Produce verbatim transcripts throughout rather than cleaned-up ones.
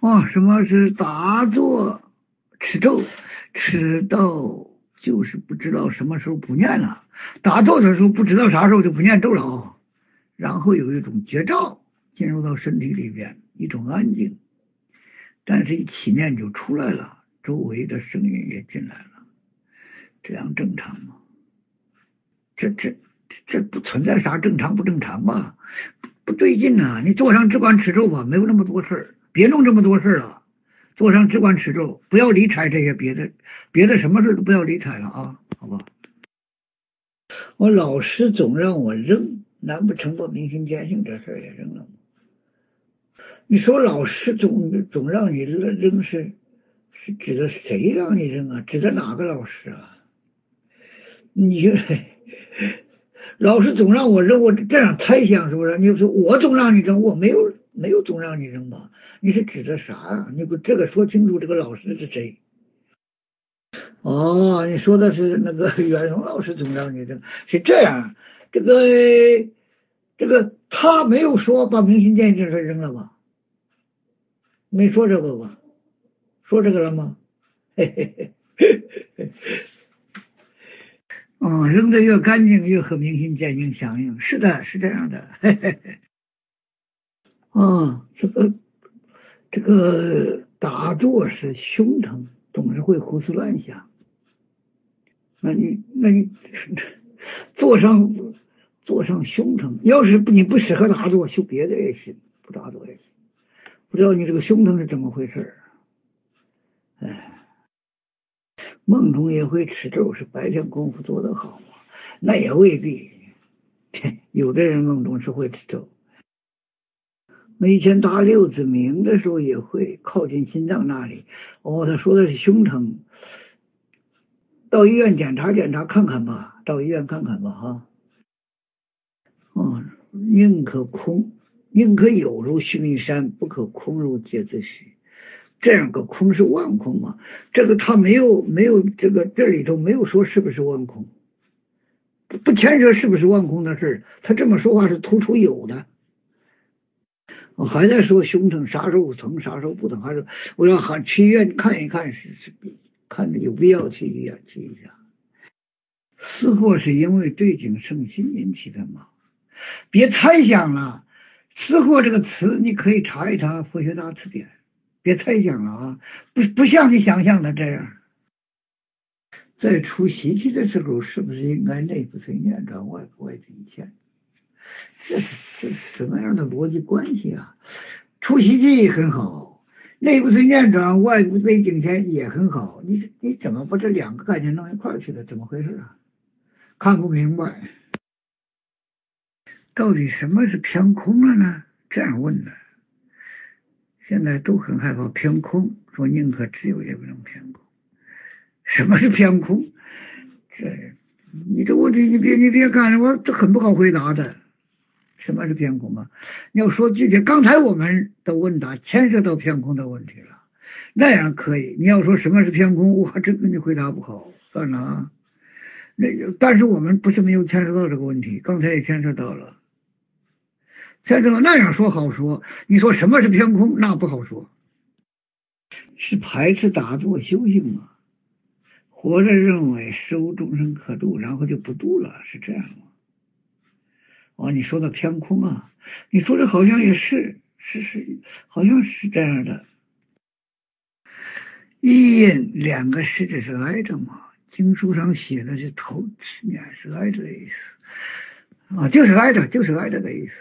哦，什么是打坐吃咒？吃到就是不知道什么时候不念了，打坐的时候不知道啥时候就不念咒了啊。然后有一种觉照进入到身体里边，一种安静，但是一起念就出来了，周围的声音也进来了，这样正常吗？这这这不存在啥正常不正常吧？不对劲呐、啊！你坐上只管吃咒吧，没有那么多事儿，别弄这么多事儿了。坐上只管吃咒，不要理睬这些别的，别的什么事都不要理睬了啊，好吧？我老师总让我扔，难不成把明心见性这事儿也扔了吗？你说老师总总让你扔扔是是指的谁让你扔啊？指的哪个老师啊？你老师总让我扔，我这样猜想是不是？你说我总让你扔，我没有没有总让你扔吧？你是指的啥啊？你不这个说清楚，这个老师是谁？哦，你说的是那个袁荣老师总让你扔，是这样。这个这个他没有说把明心见性这扔了吧？没说这个吧？说这个了吗？嘿嘿嘿。嗯，扔得越干净，越和明心见性相应。是的，是这样的。嘿嘿嘿。啊，这个这个打坐是胸疼，总是会胡思乱想。那你那你坐上坐上胸疼，要是不你不适合打坐，修别的也行，不打坐也行。不知道你这个胸疼是怎么回事？哎。梦中也会吃咒，是白天功夫做得好吗？那也未必，有的人梦中是会吃咒。我以前打六字鸣的时候也会靠近心脏那里。哦，他说的是胸疼，到医院检查检查看看吧，到医院看看吧哈。哦，宁可空，宁可有如须弥山，不可空如芥子虚。这样个空是万空嘛？这个他没有没有这个这里头没有说是不是万空，不不牵涉是不是万空的事，他这么说话是突出有的。我还在说胸疼啥时候疼啥时候不疼，还是我要喊去医院看一看，是是看着有必要去医院去一下。私货是因为对景生心引起的吗？别猜想了，私货这个词你可以查一查佛学大词典。别猜想了啊，不不像你想象的这样。在出习气的时候，是不是应该内部随念转，外部外顶欠？这是这是什么样的逻辑关系啊？出习气很好，内部随念转，外部随顶欠也很好。你你怎么把这两个概念弄一块去了？怎么回事啊？看不明白。到底什么是偏空了呢？这样问的。现在都很害怕偏空，说宁可只有也不能偏空。什么是偏空？这你这问题你别你别看我这很不好回答的。什么是偏空啊？你要说具体，刚才我们的问答牵涉到偏空的问题了，那样可以。你要说什么是偏空，我这个你回答不好，算了啊。那个，但是我们不是没有牵涉到这个问题，刚才也牵涉到了。牵涉到那样说好说，你说什么是偏空，那不好说。是排斥打坐修行吗？活着认为事无众生可度，然后就不度了，是这样吗？哦，你说的偏空啊，你说的好像也是，是是，好像是这样的。一印两个实质是挨着嘛？经书上写的是头次念是挨着的意思啊，就是挨着，就是挨着的意思。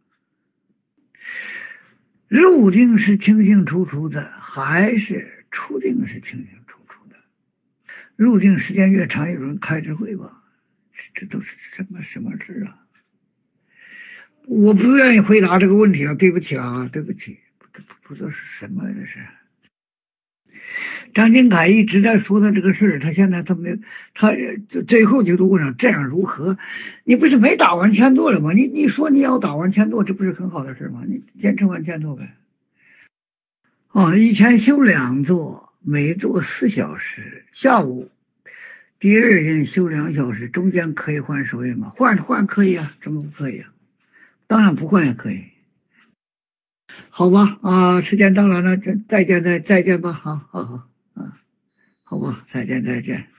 入定是清清楚楚的，还是出定是清清楚楚的？入定时间越长，有人开智慧吧？这都是什么什么事啊？我不愿意回答这个问题啊，对不起啊，对不起，不不不知道是什么这是。张金凯一直在说的这个事儿，他现在他没他最后就问上这样如何？你不是没打完千座了吗？你你说你要打完千座，这不是很好的事吗？你坚持完千座呗。哦，以前修两座，每座四小时，下午第二天修两小时，中间可以换手印吗？换换可以啊，怎么不可以啊？当然不换也可以。 好吧，啊，时间到了，那再再见再再见吧，好好好，啊，好吧，再见再见。